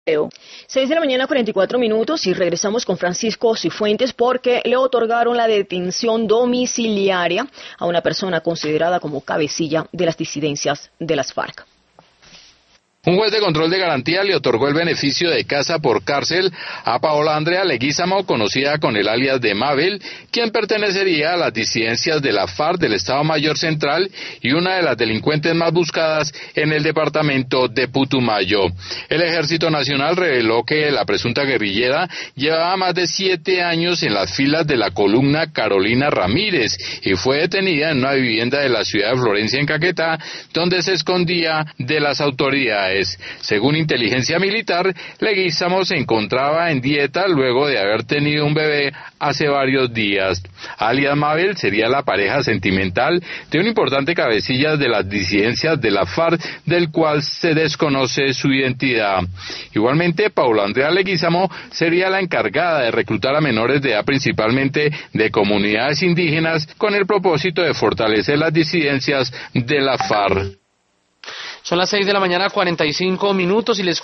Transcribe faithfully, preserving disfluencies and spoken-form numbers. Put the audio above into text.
seis de la mañana, cuarenta y cuatro minutos, y regresamos con Francisco Cifuentes porque le otorgaron la detención domiciliaria a una persona considerada como cabecilla de las disidencias de las FARC. Un juez de control de garantía le otorgó el beneficio de casa por cárcel a Paola Andrea Leguízamo, conocida con el alias de Mabel, quien pertenecería a las disidencias de la FARC del Estado Mayor Central y una de las delincuentes más buscadas en el departamento de Putumayo. El Ejército Nacional reveló que la presunta guerrillera llevaba más de siete años en las filas de la columna Carolina Ramírez y fue detenida en una vivienda de la ciudad de Florencia, en Caquetá, donde se escondía de las autoridades. Según inteligencia militar, Leguízamo se encontraba en dieta luego de haber tenido un bebé hace varios días. Alias Mabel sería la pareja sentimental de un importante cabecilla de las disidencias de la FARC, del cual se desconoce su identidad. Igualmente, Paola Andrea Leguízamo sería la encargada de reclutar a menores de edad, principalmente de comunidades indígenas, con el propósito de fortalecer las disidencias de la FARC. Son las seis de la mañana, cuarenta y cinco minutos, y les